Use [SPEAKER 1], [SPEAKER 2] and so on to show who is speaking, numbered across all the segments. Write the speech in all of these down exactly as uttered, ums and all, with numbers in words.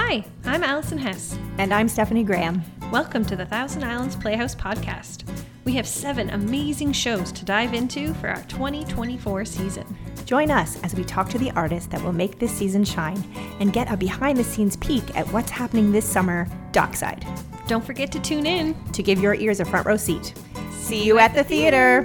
[SPEAKER 1] Hi, I'm Allison Hess.
[SPEAKER 2] And I'm Stephanie Graham.
[SPEAKER 1] Welcome to the Thousand Islands Playhouse podcast. We have seven amazing shows to dive into for our twenty twenty-four season.
[SPEAKER 2] Join us as we talk to the artists that will make this season shine and get a behind-the-scenes peek at what's happening this summer dockside.
[SPEAKER 1] Don't forget to tune in
[SPEAKER 2] to give your ears a front row seat. See you at the theater.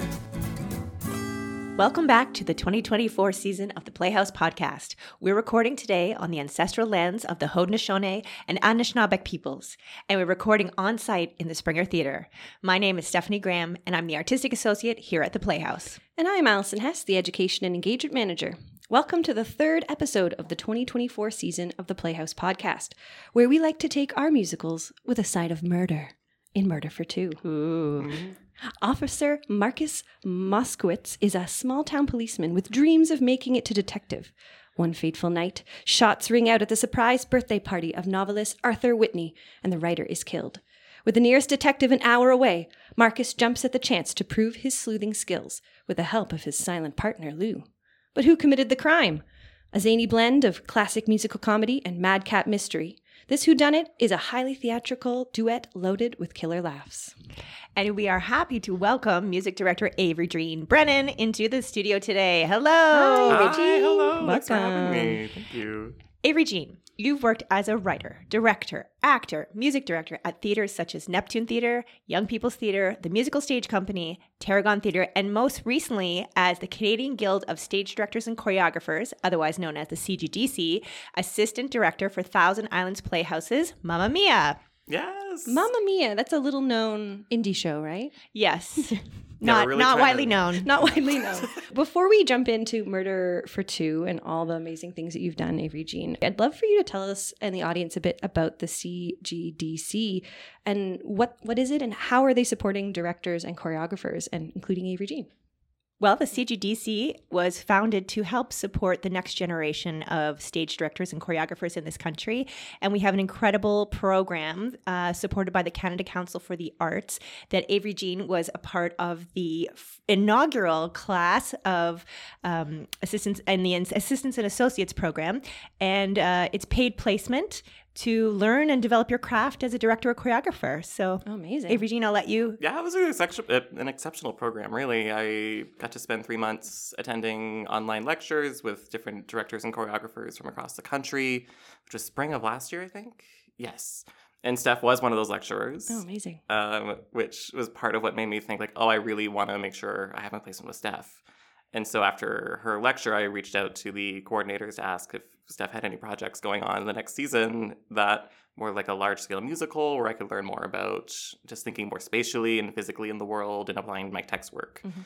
[SPEAKER 2] Welcome back to the twenty twenty-four season of the Playhouse podcast. We're recording today on the ancestral lands of the Haudenosaunee and Anishinaabeg peoples, and we're recording on site in the Springer Theater. My name is Stephanie Graham, and I'm the artistic associate here at the Playhouse.
[SPEAKER 1] And I'm Allison Hess, the education and engagement manager. Welcome to the third episode of the twenty twenty-four season of the Playhouse podcast, where we like to take our musicals with a side of murder in Murder for Two.
[SPEAKER 2] Ooh.
[SPEAKER 1] Officer Marcus Moskowitz is a small-town policeman with dreams of making it to detective. One fateful night, shots ring out at the surprise birthday party of novelist Arthur Whitney, and the writer is killed. With the nearest detective an hour away, Marcus jumps at the chance to prove his sleuthing skills with the help of his silent partner, Lou. But who committed the crime? A zany blend of classic musical comedy and madcap mystery, this whodunit is a highly theatrical duet loaded with killer laughs.
[SPEAKER 2] And we are happy to welcome music director Avery Jean Brennan into the studio today. Hello,
[SPEAKER 3] Hi,
[SPEAKER 2] Avery Jean.
[SPEAKER 3] hello.
[SPEAKER 2] Welcome.
[SPEAKER 3] Thanks for having me. Thank you.
[SPEAKER 2] Avery Jean, you've worked as a writer, director, actor, music director at theaters such as Neptune Theatre, Young People's Theatre, the Musical Stage Company, Tarragon Theatre, and most recently as the Canadian Guild of Stage Directors and Choreographers, otherwise known as the C G D C, Assistant Director for Thousand Islands Playhouse's Mamma Mia.
[SPEAKER 3] Yes.
[SPEAKER 1] Mamma Mia, that's a little-known indie show, right?
[SPEAKER 2] Yes.
[SPEAKER 3] Yeah,
[SPEAKER 2] not
[SPEAKER 3] really
[SPEAKER 2] not
[SPEAKER 3] trying
[SPEAKER 2] widely
[SPEAKER 3] to-
[SPEAKER 2] known.
[SPEAKER 1] Not widely known. Before we jump into Murder for Two and all the amazing things that you've done, Avery Jean, I'd love for you to tell us and the audience a bit about the C G D C and what what is it and how are they supporting directors and choreographers, and including Avery Jean?
[SPEAKER 2] Well, the C G D C was founded to help support the next generation of stage directors and choreographers in this country. And we have an incredible program uh, supported by the Canada Council for the Arts that Avery Jean was a part of the f- inaugural class of um, assistants and the Assistants and Associates program. And uh, it's paid placement to learn and develop your craft as a director or choreographer. So,
[SPEAKER 1] Oh, amazing.
[SPEAKER 2] Avery Jean, I'll let you.
[SPEAKER 3] Yeah, it was an, excep- an exceptional program, really. I got to spend three months attending online lectures with different directors and choreographers from across the country, which was spring of last year, I think. Yes. And Steph was one of those lecturers.
[SPEAKER 1] Oh, amazing.
[SPEAKER 3] Um, which was part of what made me think, like, oh, I really want to make sure I have my placement with Steph. And so after her lecture, I reached out to the coordinators to ask if Steph had any projects going on in the next season that were like a large-scale musical where I could learn more about just thinking more spatially and physically in the world and applying my text work
[SPEAKER 1] Mm-hmm.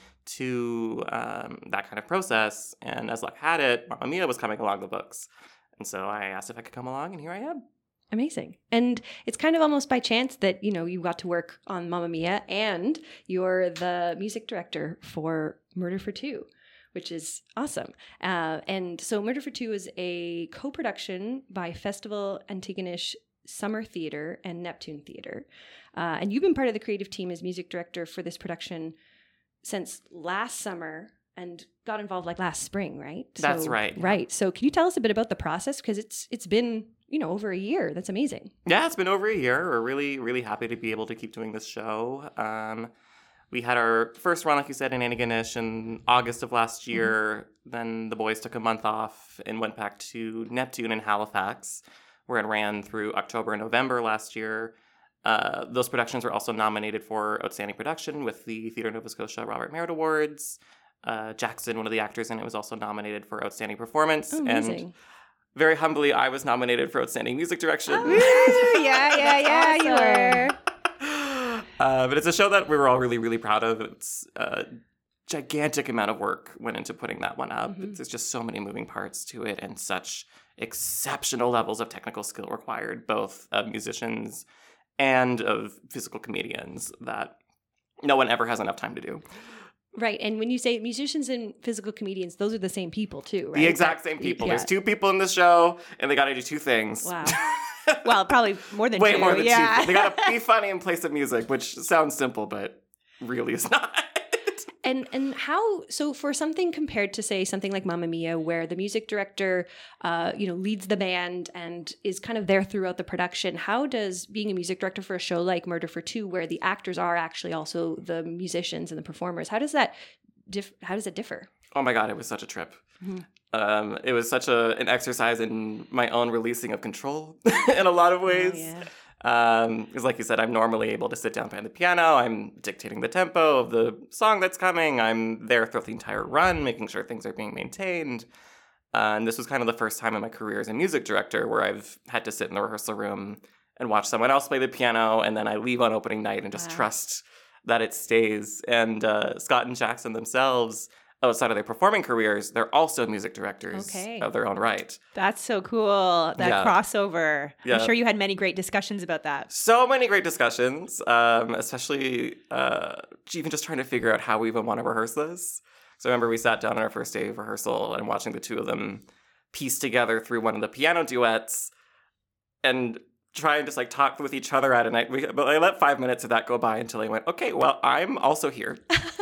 [SPEAKER 3] to um, that kind of process. And as luck had it, Mamma Mia was coming along the books. And so I asked if I could come along, and here I am.
[SPEAKER 1] Amazing. And it's kind of almost by chance that, you know, you got to work on Mamma Mia and you're the music director for Murder for Two, which is awesome. Uh, and so Murder for Two is a co-production by Festival Antigonish Summer Theatre and Neptune Theatre. Uh, and you've been part of the creative team as music director for this production since last summer and got involved like last spring, right?
[SPEAKER 3] That's
[SPEAKER 1] So-
[SPEAKER 3] right.
[SPEAKER 1] Right. So can you tell us a bit about the process? Because it's it's been, you know, over a year. That's amazing.
[SPEAKER 3] Yeah, it's been over a year. We're really, really happy to be able to keep doing this show. Um, we had our first run, like you said, in Antigonish in August of last year. Mm-hmm. Then the boys took a month off and went back to Neptune in Halifax, where it ran through October and November last year. Uh, those productions were also nominated for Outstanding Production with the Theatre Nova Scotia Robert Merritt Awards. Uh, Jackson, one of the actors in it, was also nominated for Outstanding Performance.
[SPEAKER 1] Oh, amazing.
[SPEAKER 3] And very humbly, I was nominated for Outstanding Music Direction.
[SPEAKER 2] Oh, yeah, yeah, yeah, you were.
[SPEAKER 3] Uh, but it's a show that we were all really, really proud of. It's a gigantic amount of work went into putting that one up.
[SPEAKER 1] Mm-hmm.
[SPEAKER 3] It's, there's just so many moving parts to it and such exceptional levels of technical skill required, both of musicians and of physical comedians, that no one ever has enough time to do.
[SPEAKER 1] Right. And when you say musicians and physical comedians, those are the same people too, right?
[SPEAKER 3] The exact same people.
[SPEAKER 1] Yeah.
[SPEAKER 3] There's two people in the show, and they got to do two things.
[SPEAKER 1] Wow.
[SPEAKER 2] Well, probably more than
[SPEAKER 3] Way
[SPEAKER 2] two.
[SPEAKER 3] more than
[SPEAKER 2] yeah.
[SPEAKER 3] two. They got to be funny and play some music, which sounds simple, but really is not.
[SPEAKER 1] And and how, so for something compared to, say, something like Mamma Mia, where the music director, uh, you know, leads the band and is kind of there throughout the production, how does being a music director for a show like Murder for Two, where the actors are actually also the musicians and the performers, how does that, dif- how does it differ?
[SPEAKER 3] Oh my God, it was such a trip.
[SPEAKER 1] Mm-hmm.
[SPEAKER 3] Um, it was such a an exercise in my own releasing of control in a lot of ways.
[SPEAKER 1] Oh, yeah.
[SPEAKER 3] Um, because like you said, I'm normally able to sit down behind the piano. I'm dictating the tempo of the song that's coming. I'm there throughout the entire run, making sure things are being maintained. Uh, and this was kind of the first time in my career as a music director where I've had to sit in the rehearsal room and watch someone else play the piano, and then I leave on opening night and just
[SPEAKER 1] Wow. trust
[SPEAKER 3] that it stays. And uh, Scott and Jackson themselves, outside of their performing careers, they're also music directors
[SPEAKER 1] Okay.
[SPEAKER 3] of their own right.
[SPEAKER 2] That's so cool. That
[SPEAKER 3] Yeah.
[SPEAKER 2] crossover.
[SPEAKER 3] Yeah.
[SPEAKER 2] I'm sure you had many great discussions about that.
[SPEAKER 3] So many great discussions, um, especially uh, even just trying to figure out how we even want to rehearse this. So I remember we sat down on our first day of rehearsal and watching the two of them piece together through one of the piano duets and try and just like talk with each other at a night. We, but I let five minutes of that go by until I went, okay, well, I'm also here.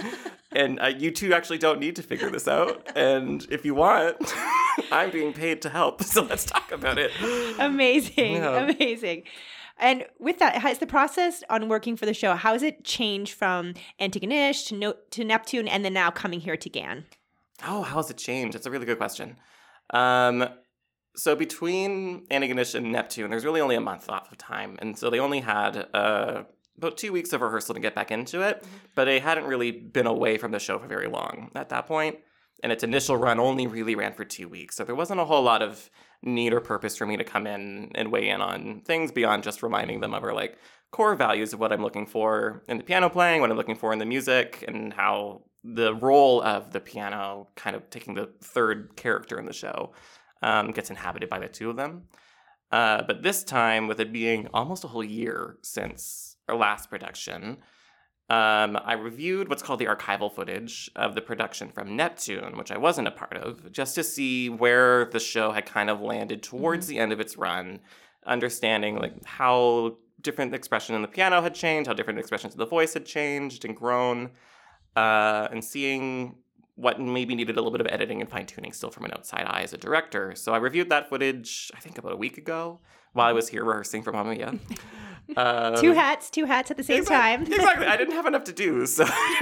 [SPEAKER 3] And uh, you two actually don't need to figure this out. And if you want, I'm being paid to help. So let's talk about it.
[SPEAKER 2] Amazing.
[SPEAKER 3] Yeah.
[SPEAKER 2] Amazing. And with that, has the process on working for the show, how has it changed from Antigonish to, no- to Neptune and then now coming here to Gan?
[SPEAKER 3] Oh, how has it changed? That's a really good question. Um, so between Antigonish and Neptune, there's really only a month off of time. And so they only had uh, about two weeks of rehearsal to get back into it. But they hadn't really been away from the show for very long at that point. And its initial run only really ran for two weeks. So there wasn't a whole lot of need or purpose for me to come in and weigh in on things beyond just reminding them of our like core values of what I'm looking for in the piano playing, what I'm looking for in the music, and how the role of the piano, kind of taking the third character in the show, um, gets inhabited by the two of them. Uh, but this time, with it being almost a whole year since our last production, um, I reviewed what's called the archival footage of the production from Neptune, which I wasn't a part of, just to see where the show had kind of landed towards mm-hmm. the end of its run, understanding like how different expression in the piano had changed, how different expressions of the voice had changed and grown, uh, and seeing what maybe needed a little bit of editing and fine-tuning still from an outside eye as a director. So I reviewed that footage, I think about a week ago, while I was here rehearsing for Mamma Mia. Um,
[SPEAKER 2] two hats, two hats at the same
[SPEAKER 3] exactly,
[SPEAKER 2] time.
[SPEAKER 3] Exactly. I didn't have enough to do, so.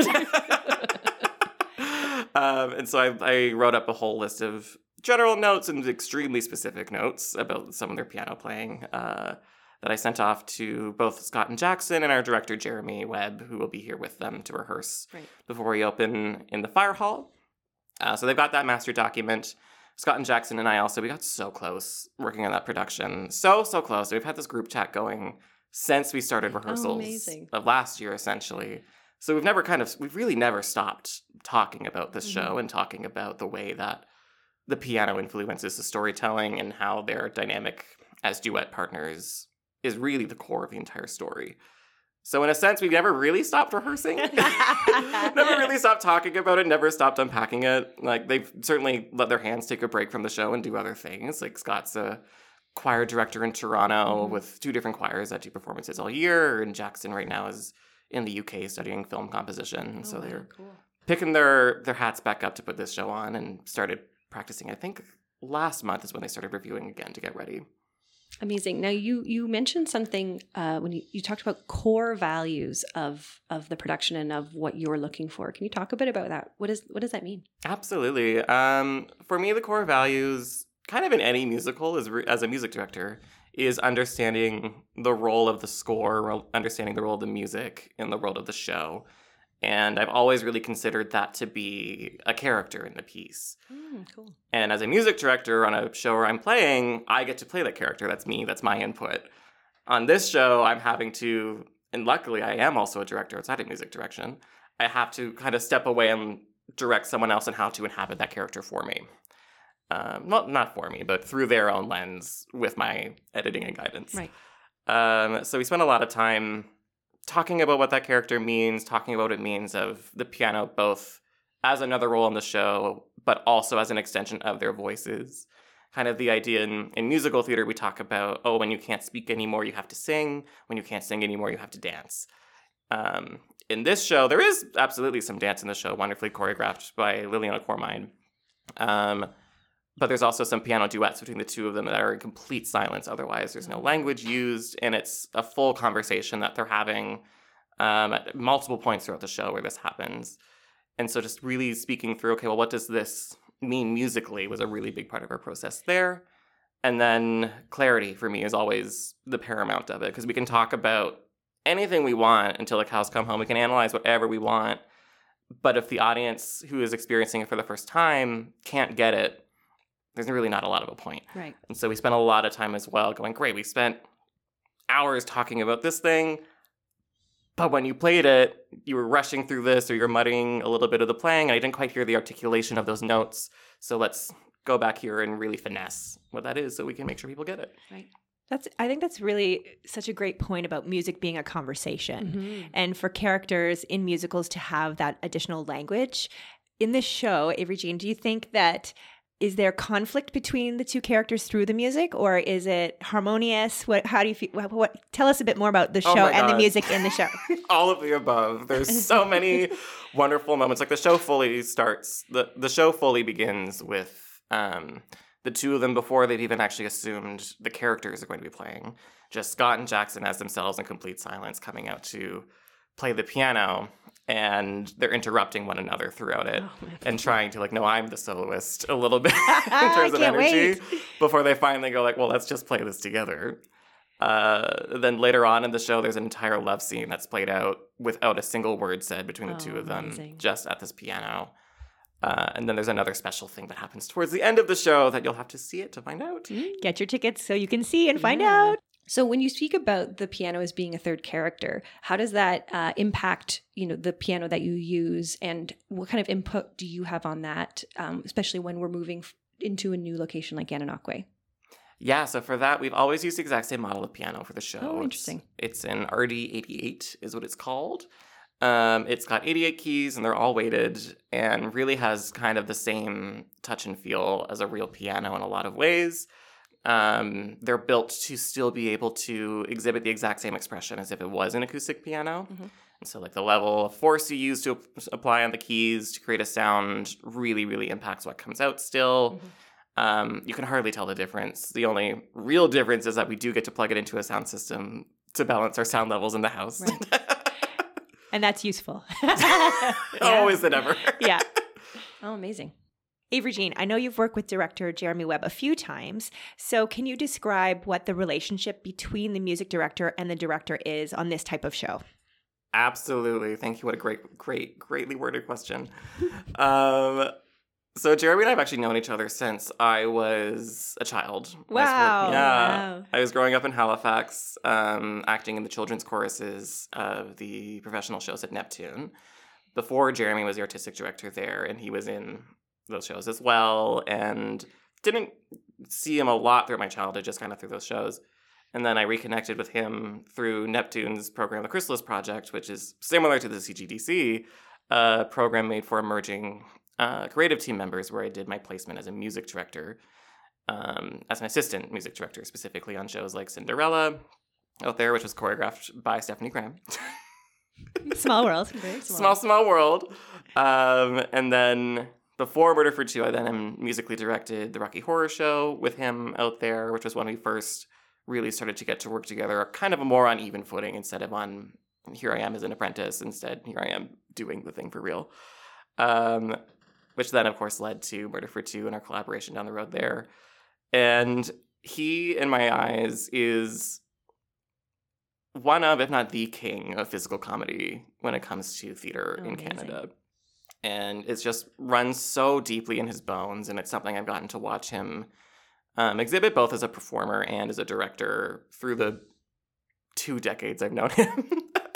[SPEAKER 3] um, and so I, I wrote up a whole list of general notes and extremely specific notes about some of their piano playing uh, that I sent off to both Scott and Jackson and our director, Jeremy Webb, who will be here with them to rehearse
[SPEAKER 1] right.
[SPEAKER 3] before we open in the fire hall. Uh, so they've got that master document. Scott and Jackson and I also, we got so close working on that production. So, so close. We've had this group chat going since we started rehearsals
[SPEAKER 1] oh,
[SPEAKER 3] of last year, essentially. So we've never kind of, we've really never stopped talking about this mm-hmm. show and talking about the way that the piano influences the storytelling and how their dynamic as duet partners is really the core of the entire story. So in a sense, we've never really stopped rehearsing. Never really stopped talking about it, never stopped unpacking it. Like, they've certainly let their hands take a break from the show and do other things. Like, Scott's a choir director in Toronto mm-hmm. with two different choirs that do performances all year, and Jackson right now is in the U K studying film composition.
[SPEAKER 1] Oh,
[SPEAKER 3] so they're
[SPEAKER 1] wow, cool.
[SPEAKER 3] picking their, their hats back up to put this show on and started practicing. I think last month is when they started reviewing again to get ready.
[SPEAKER 1] Amazing. Now, you you mentioned something uh, when you, you talked about core values of of the production and of what you're looking for. Can you talk a bit about that? What is what does that mean?
[SPEAKER 3] Absolutely. Um, for me, the core values, kind of in any musical, as as a music director, is understanding the role of the score, understanding the role of the music in the world of the show. And I've always really considered that to be a character in the piece.
[SPEAKER 1] Mm, cool.
[SPEAKER 3] And as a music director on a show where I'm playing, I get to play that character. That's me. That's my input. On this show, I'm having to, and luckily I am also a director outside of music direction, I have to kind of step away and direct someone else on how to inhabit that character for me. Um, not, not for me, but through their own lens with my editing and guidance.
[SPEAKER 1] Right.
[SPEAKER 3] Um, so we spent a lot of time talking about what that character means, talking about what it means of the piano, both as another role in the show, but also as an extension of their voices. Kind of the idea in, in musical theater, we talk about, oh, when you can't speak anymore, you have to sing. When you can't sing anymore, you have to dance. Um, in this show, there is absolutely some dance in the show, wonderfully choreographed by Liliana Cormine. Um, but there's also some piano duets between the two of them that are in complete silence. Otherwise, there's no language used, and it's a full conversation that they're having um, at multiple points throughout the show where this happens. And so just really speaking through, okay, well, what does this mean musically was a really big part of our process there. And then clarity for me is always the paramount of it, because we can talk about anything we want until the cows come home. We can analyze whatever we want. But if the audience who is experiencing it for the first time can't get it, there's really not a lot of a point.
[SPEAKER 1] Right.
[SPEAKER 3] And so we spent a lot of time as well going, great, we spent hours talking about this thing, but when you played it, you were rushing through this or you're mudding a little bit of the playing, and I didn't quite hear the articulation of those notes. So let's go back here and really finesse what that is so we can make sure people get it.
[SPEAKER 1] Right.
[SPEAKER 2] That's, I think that's really such a great point about music being a conversation, mm-hmm. and for characters in musicals to have that additional language. In this show, Avery Jean, do you think that is there conflict between the two characters through the music, or is it harmonious? What? How do you feel? What, what, tell us a bit more about the show
[SPEAKER 3] oh
[SPEAKER 2] and the music in the show.
[SPEAKER 3] All of the above. There's so many wonderful moments. Like the show fully starts. the The show fully begins with um, the two of them before they've even actually assumed the characters are going to be playing. Just Scott and Jackson as themselves in complete silence, coming out to play the piano. And they're interrupting one another throughout it oh, and trying to like, no, I'm the soloist a little bit in terms of energy wait. Before they finally go like, well, let's just play this together. Uh, then later on in the show, there's an entire love scene that's played out without a single word said between the oh, two of them, amazing. Just at this piano. Uh, and then there's another special thing that happens towards the end of the show that you'll have to see it to find out.
[SPEAKER 2] Get your tickets so you can see and find
[SPEAKER 1] yeah.
[SPEAKER 2] out.
[SPEAKER 1] So when you speak about the piano as being a third character, how does that uh, impact, you know, the piano that you use, and what kind of input do you have on that, um, especially when we're moving f- into a new location like Gananoque?
[SPEAKER 3] Yeah, so for that, we've always used the exact same model of piano for the show.
[SPEAKER 1] Oh, interesting.
[SPEAKER 3] It's, it's an R D eighty-eight is what it's called. Um, it's got eighty-eight keys, and they're all weighted, and really has kind of the same touch and feel as a real piano in a lot of ways. Um, they're built to still be able to exhibit the exact same expression as if it was an acoustic piano. Mm-hmm. And so like the level of force you use to ap- apply on the keys to create a sound really, really impacts what comes out still. Mm-hmm. Um, you can hardly tell the difference. The only real difference is that we do get to plug it into a sound system to balance our sound levels in the house.
[SPEAKER 2] Right. And that's useful.
[SPEAKER 3] Always and ever.
[SPEAKER 2] Yeah.
[SPEAKER 1] Oh, amazing.
[SPEAKER 2] Avery Jean, I know you've worked with director Jeremy Webb a few times, so can you describe what the relationship between the music director and the director is on this type of show?
[SPEAKER 3] Absolutely. Thank you. What a great, great, greatly worded question. um, so Jeremy and I have actually known each other since I was a child.
[SPEAKER 2] Wow.
[SPEAKER 3] I yeah.
[SPEAKER 2] Wow.
[SPEAKER 3] I was growing up in Halifax, um, acting in the children's choruses of the professional shows at Neptune. Before Jeremy was the artistic director there, and he was in those shows as well, and didn't see him a lot throughout my childhood, just kind of through those shows. And then I reconnected with him through Neptune's program, the Chrysalis Project, which is similar to the C G D C, a program made for emerging uh, creative team members, where I did my placement as a music director, um, as an assistant music director, specifically on shows like Cinderella out there, which was choreographed by Stephanie Graham.
[SPEAKER 2] Small world. Very small.
[SPEAKER 3] small, small world. Um, and then before Murder for Two, I then musically directed the Rocky Horror Show with him out there, which was when we first really started to get to work together, kind of a more on even footing instead of on, here I am as an apprentice, instead here I am doing the thing for real. Um, which then, of course, led to Murder for Two and our collaboration down the road there. And he, in my eyes, is one of, if not the king of physical comedy when it comes to theater oh, in amazing. Canada. And it's just runs so deeply in his bones, and it's something I've gotten to watch him um, exhibit both as a performer and as a director through the two decades I've known him.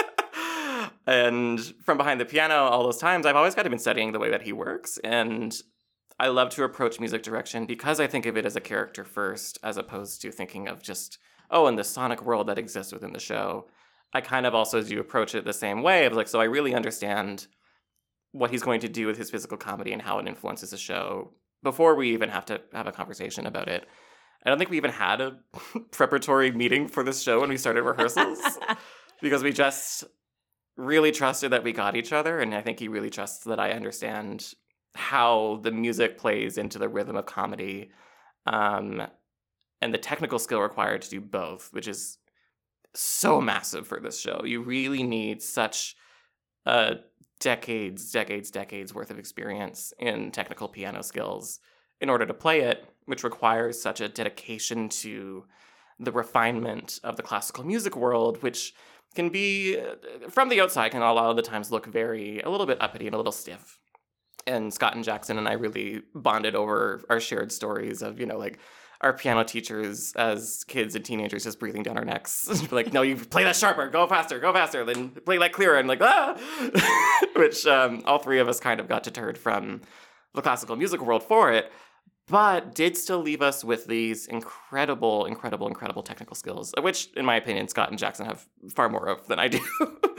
[SPEAKER 3] And from behind the piano all those times, I've always kind of been studying the way that he works. And I love to approach music direction because I think of it as a character first, as opposed to thinking of just, oh, in the sonic world that exists within the show. I kind of also do approach it the same way. I was like, so I really understand what he's going to do with his physical comedy and how it influences the show before we even have to have a conversation about it. I don't think we even had a preparatory meeting for this show when we started rehearsals because we just really trusted that we got each other, and I think he really trusts that I understand how the music plays into the rhythm of comedy, um, and the technical skill required to do both, which is so massive for this show. You really need such a decades, decades, decades worth of experience in technical piano skills in order to play it, which requires such a dedication to the refinement of the classical music world, which can be, from the outside, can a lot of the times look very, a little bit uppity and a little stiff. And Scott and Jackson and I really bonded over our shared stories of, you know, like, our piano teachers as kids and teenagers just breathing down our necks. Like, no, you play that sharper, go faster, go faster, then play that clearer, and like, ah! Which um, all three of us kind of got deterred from the classical music world for it, but did still leave us with these incredible, incredible, incredible technical skills, which, in my opinion, Scott and Jackson have far more of than I do.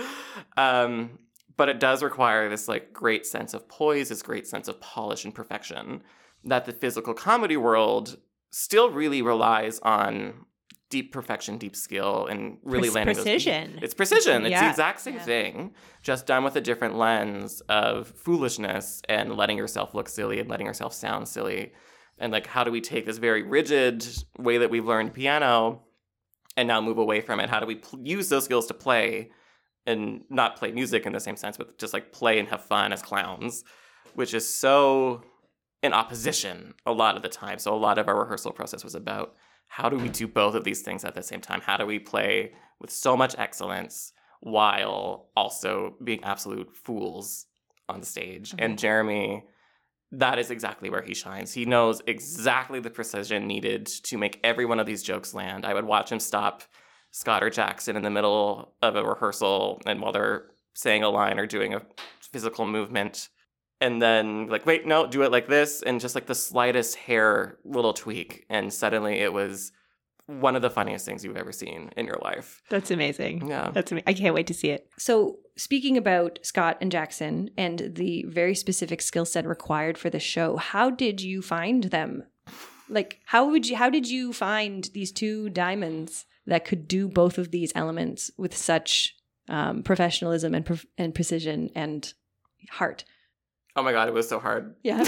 [SPEAKER 3] um, but it does require this like great sense of poise, this great sense of polish and perfection that the physical comedy world still really relies on deep perfection, deep skill, and really
[SPEAKER 2] Pre-
[SPEAKER 3] landing
[SPEAKER 2] precision.
[SPEAKER 3] Those, it's precision. It's
[SPEAKER 2] Yeah.
[SPEAKER 3] the exact same
[SPEAKER 2] Yeah.
[SPEAKER 3] thing, just done with a different lens of foolishness and letting yourself look silly and letting yourself sound silly. And like, how do we take this very rigid way that we've learned piano and now move away from it? How do we pl- use those skills to play and not play music in the same sense, but just like play and have fun as clowns, which is so in opposition a lot of the time. So a lot of our rehearsal process was about how do we do both of these things at the same time? How do we play with so much excellence while also being absolute fools on stage? Mm-hmm. And Jeremy, that is exactly where he shines. He knows exactly the precision needed to make every one of these jokes land. I would watch him stop Scott or Jackson in the middle of a rehearsal and while they're saying a line or doing a physical movement, and then like, wait, no, do it like this, and just like the slightest hair little tweak, and suddenly it was one of the funniest things you've ever seen in your life.
[SPEAKER 2] That's amazing.
[SPEAKER 3] Yeah.
[SPEAKER 2] That's amazing. I can't wait to see it.
[SPEAKER 1] So, speaking about Scott and Jackson and the very specific skill set required for the show, how did you find them? Like, how would you? How did you find these two diamonds that could do both of these elements with such um, professionalism and pre- and precision and heart?
[SPEAKER 3] Oh my God, it was so hard.
[SPEAKER 1] Yeah.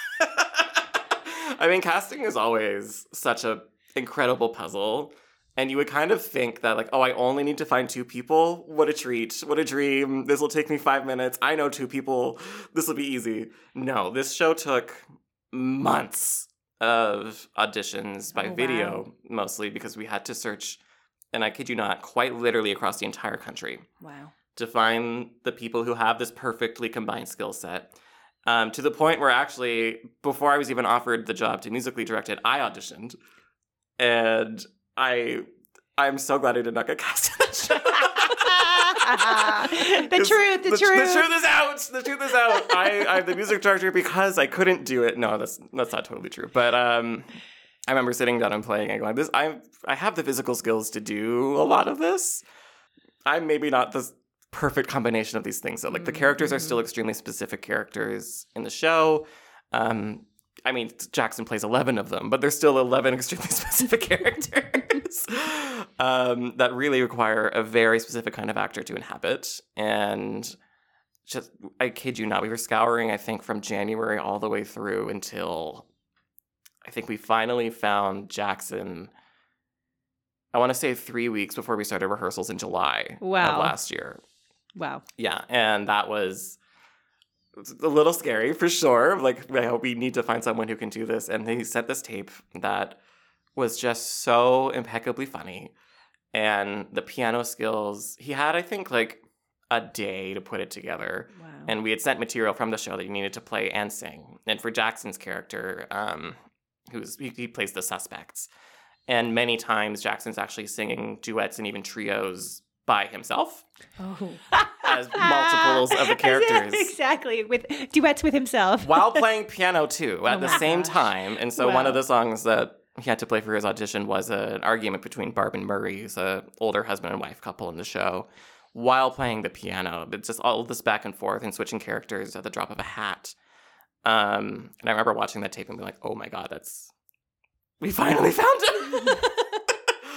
[SPEAKER 3] I mean, casting is always such a incredible puzzle. And you would kind of think that, like, oh, I only need to find two people. What a treat. What a dream. This will take me five minutes. I know two people. This will be easy. No, this show took months of auditions by
[SPEAKER 2] Oh,
[SPEAKER 3] video,
[SPEAKER 2] wow.
[SPEAKER 3] mostly because we had to search, and I kid you not, quite literally across the entire country
[SPEAKER 1] Wow.
[SPEAKER 3] to find the people who have this perfectly combined skill set. Um, to the point where actually, before I was even offered the job to musically direct it, I auditioned. And I, I'm so glad I did not get cast in that show.
[SPEAKER 2] the truth, the,
[SPEAKER 3] the
[SPEAKER 2] truth.
[SPEAKER 3] The truth is out. The truth is out. I, I'm the music director because I couldn't do it. No, that's that's not totally true. But um, I remember sitting down and playing and going, "This, I, I have the physical skills to do a lot of this. I'm maybe not the perfect combination of these things. So, like, the characters are still extremely specific characters in the show. Um, I mean, Jackson plays eleven of them, but there's still eleven extremely specific characters um, that really require a very specific kind of actor to inhabit. And just, I kid you not, we were scouring, I think, from January all the way through until I think we finally found Jackson, I want to say three weeks before we started rehearsals in July
[SPEAKER 2] Wow.
[SPEAKER 3] of last year.
[SPEAKER 2] Wow.
[SPEAKER 3] Yeah, and that was a little scary for sure. Like, I hope we need to find someone who can do this. And he sent this tape that was just so impeccably funny. And the piano skills, he had, I think, like a day to put it together.
[SPEAKER 1] Wow.
[SPEAKER 3] And we had sent material from the show that he needed to play and sing. And for Jackson's character, um, who's he, he plays the suspects. And many times Jackson's actually singing duets and even trios by himself
[SPEAKER 1] Oh.
[SPEAKER 3] as multiples of the characters.
[SPEAKER 2] Exactly, with duets with himself.
[SPEAKER 3] While playing piano, too, at
[SPEAKER 1] Oh
[SPEAKER 3] the
[SPEAKER 1] my
[SPEAKER 3] same
[SPEAKER 1] gosh.
[SPEAKER 3] time. And so
[SPEAKER 2] Wow.
[SPEAKER 3] one of the songs that he had to play for his audition was a, an argument between Barb and Murray, who's an older husband and wife couple in the show, while playing the piano. It's just all this back and forth and switching characters at the drop of a hat. Um, and I remember watching that tape and being like, oh my God, that's... we finally found him!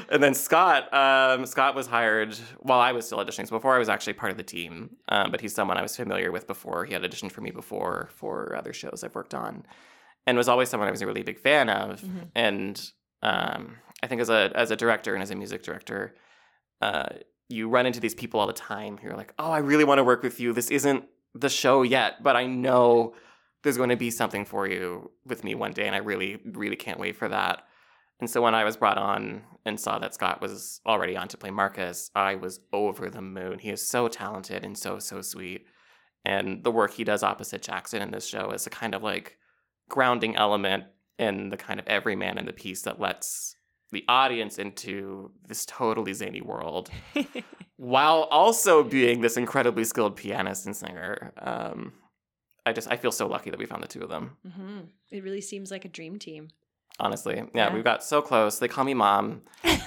[SPEAKER 3] And then Scott, um, Scott was hired while I was still auditioning. So before I was actually part of the team, um, but he's someone I was familiar with before. He had auditioned for me before for other shows I've worked on, and was always someone I was a really big fan of. Mm-hmm. And um, I think as a as a director and as a music director, uh, you run into these people all the time who are like, "Oh, I really want to work with you. This isn't the show yet, but I know there's going to be something for you with me one day, and I really, really can't wait for that." And so when I was brought on and saw that Scott was already on to play Marcus, I was over the moon. He is so talented and so, so sweet. And the work he does opposite Jackson in this show is a kind of like grounding element in the kind of everyman in the piece that lets the audience into this totally zany world while also being this incredibly skilled pianist and singer. Um, I just, I feel so lucky that we found the two of them.
[SPEAKER 1] Mm-hmm. It really seems like a dream team.
[SPEAKER 3] Honestly. Yeah, yeah, we've got so close. They call me Mom.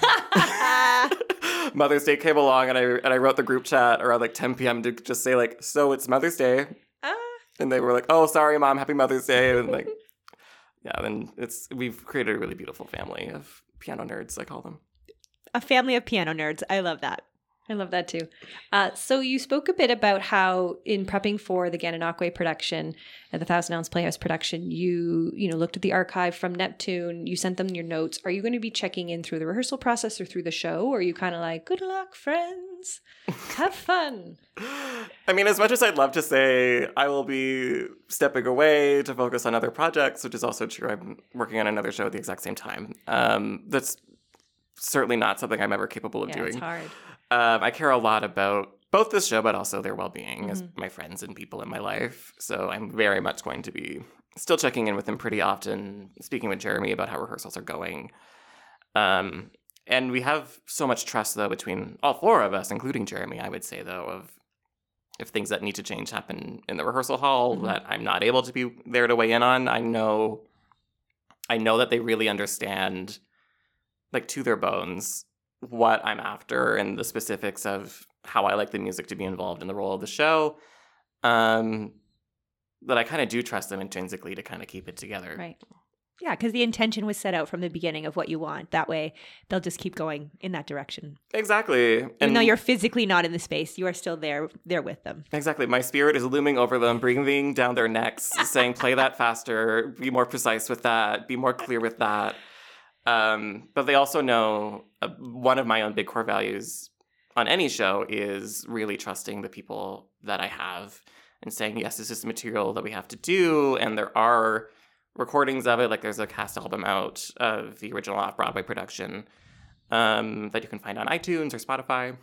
[SPEAKER 3] Mother's Day came along and I and I wrote the group chat around like ten p.m. to just say like, so it's Mother's Day. Ah. And they were like, oh, sorry, Mom, happy Mother's Day. And like, yeah, then it's, we've created a really beautiful family of piano nerds, I call them.
[SPEAKER 2] A family of piano nerds. I love that.
[SPEAKER 1] I love that too. Uh, so you spoke a bit about how in prepping for the Gananoque production and the Thousand Ounce Playhouse production, you you know looked at the archive from Neptune, you sent them your notes. Are you going to be checking in through the rehearsal process or through the show? Or are you kind of like, good luck, friends, have fun?
[SPEAKER 3] I mean, as much as I'd love to say I will be stepping away to focus on other projects, which is also true, I'm working on another show at the exact same time. Um, that's certainly not something I'm ever capable of
[SPEAKER 1] yeah,
[SPEAKER 3] doing.
[SPEAKER 1] It's hard.
[SPEAKER 3] Um, I care a lot about both this show, but also their well-being
[SPEAKER 1] mm-hmm.
[SPEAKER 3] as my friends and people in my life. So I'm very much going to be still checking in with them pretty often, speaking with Jeremy about how rehearsals are going. Um, and we have so much trust, though, between all four of us, including Jeremy, I would say, though, of if things that need to change happen in the rehearsal hall mm-hmm. that I'm not able to be there to weigh in on, I know, I know that they really understand, like, to their bones, what I'm after and the specifics of how I like the music to be involved in the role of the show. Um, but I kind of do trust them intrinsically to kind of keep it together.
[SPEAKER 2] Right. Yeah, because the intention was set out from the beginning of what you want. That way, they'll just keep going in that direction.
[SPEAKER 3] Exactly.
[SPEAKER 2] Even
[SPEAKER 3] and
[SPEAKER 2] though you're physically not in the space, you are still there, there with them.
[SPEAKER 3] Exactly. My spirit is looming over them, breathing down their necks, saying, play that faster, be more precise with that, be more clear with that. Um, but they also know uh, one of my own big core values on any show is really trusting the people that I have and saying, yes, this is material that we have to do. And there are recordings of it. Like there's a cast album out of the original off-Broadway production um, that you can find on iTunes or Spotify.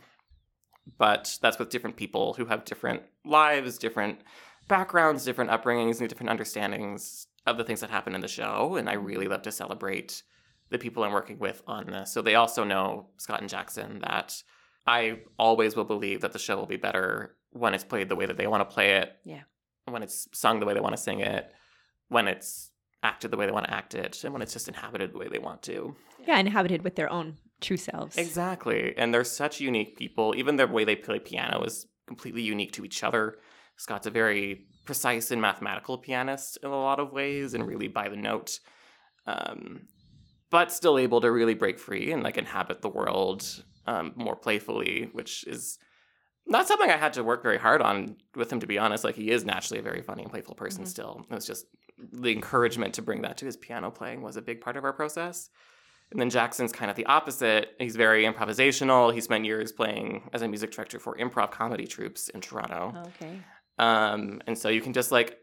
[SPEAKER 3] But that's with different people who have different lives, different backgrounds, different upbringings, and different understandings of the things that happen in the show. And I really love to celebrate the people I'm working with on this. So they also know, Scott and Jackson, that I always will believe that the show will be better when it's played the way that they want to play it.
[SPEAKER 1] Yeah.
[SPEAKER 3] When it's sung the way they want to sing it. When it's acted the way they want to act it. And when it's just inhabited the way they want to.
[SPEAKER 2] Yeah, inhabited with their own true selves.
[SPEAKER 3] Exactly. And they're such unique people. Even the way they play piano is completely unique to each other. Scott's a very precise and mathematical pianist in a lot of ways and really by the note. Um... but still able to really break free and like inhabit the world um, more playfully, which is not something I had to work very hard on with him, to be honest. Like he is naturally a very funny and playful person mm-hmm. still. It was just the encouragement to bring that to his piano playing was a big part of our process. And then Jackson's kind of the opposite. He's very improvisational. He spent years playing as a music director for improv comedy troupes in Toronto.
[SPEAKER 1] Okay.
[SPEAKER 3] Um, and so you can just like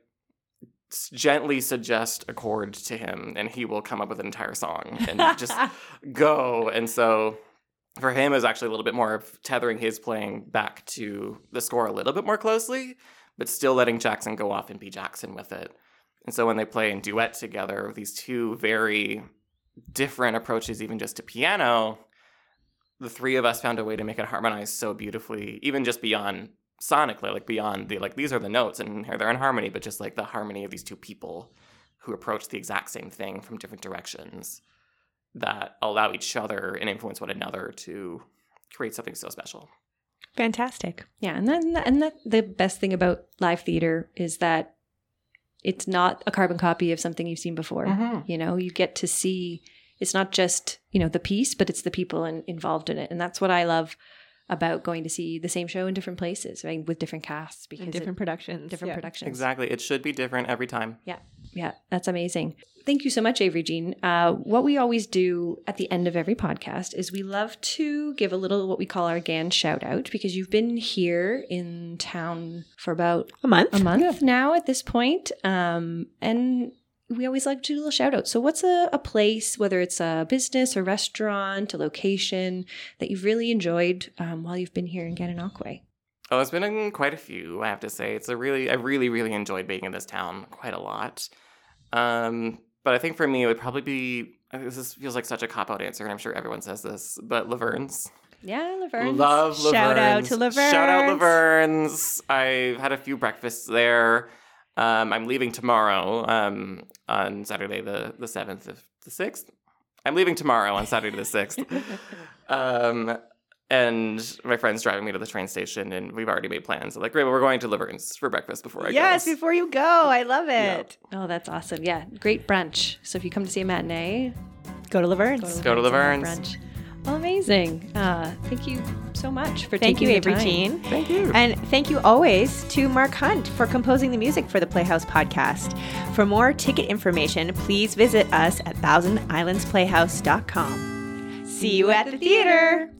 [SPEAKER 3] gently suggest a chord to him and he will come up with an entire song and just go. And so for him it was actually a little bit more of tethering his playing back to the score a little bit more closely, but still letting Jackson go off and be Jackson with it. And so when they play in duet together, these two very different approaches even just to piano, the three of us found a way to make it harmonize so beautifully, even just beyond sonically, like beyond the, like, these are the notes and they're in harmony, but just like the harmony of these two people who approach the exact same thing from different directions that allow each other and influence one another to create something so special.
[SPEAKER 2] Fantastic.
[SPEAKER 1] Yeah. And then, and that the best thing about live theater is that it's not a carbon copy of something you've seen before. Mm-hmm. You know, you get to see it's not just, you know, the piece, but it's the people in, involved in it. And that's what I love about going to see the same show in different places, right? With different casts, because
[SPEAKER 2] and different
[SPEAKER 1] it,
[SPEAKER 2] productions.
[SPEAKER 1] different
[SPEAKER 2] yeah.
[SPEAKER 1] productions.
[SPEAKER 3] Exactly. It should be different every time.
[SPEAKER 1] Yeah. Yeah. That's amazing. Thank you so much, Avery Jean. Uh, what we always do at the end of every podcast is we love to give a little what we call our G A N shout out, because you've been here in town for about
[SPEAKER 2] A month.
[SPEAKER 1] a month now at this point. Um, and we always like to do a little shout out. So what's a, a place, whether it's a business, a restaurant, a location that you've really enjoyed um, while you've been here in Gananoque?
[SPEAKER 3] Oh, it's been in quite a few, I have to say. It's a really, I really, really enjoyed being in this town quite a lot. Um, but I think for me, it would probably be, this is, feels like such a cop-out answer, and I'm sure everyone says this, but Laverne's.
[SPEAKER 1] Yeah, Laverne's.
[SPEAKER 3] Love Laverne's.
[SPEAKER 2] Shout out to Laverne's.
[SPEAKER 3] Shout out Laverne's. I've had a few breakfasts there. Um, I'm leaving tomorrow um, on Saturday the, the seventh of the sixth. I'm leaving tomorrow on Saturday the sixth. um, and my friend's driving me to the train station, and we've already made plans. I'm like, great, well, we're going to Laverne's for breakfast before I
[SPEAKER 2] Yes,
[SPEAKER 3] go.
[SPEAKER 2] before you go. I love it.
[SPEAKER 1] Oh, that's awesome. Yeah, great brunch. So if you come to see a matinee,
[SPEAKER 2] Go to Laverne's.
[SPEAKER 3] Go to
[SPEAKER 1] and have
[SPEAKER 3] Laverne's.
[SPEAKER 1] brunch. Oh, amazing. Uh, thank you so much for
[SPEAKER 2] Thank
[SPEAKER 1] taking
[SPEAKER 2] you,
[SPEAKER 1] the
[SPEAKER 2] Avery
[SPEAKER 1] time.
[SPEAKER 2] Jean.
[SPEAKER 3] Thank you.
[SPEAKER 2] And thank you always to Mark Hunt for composing the music for the Playhouse podcast. For more ticket information, please visit us at thousand islands playhouse dot com. See you at the theater.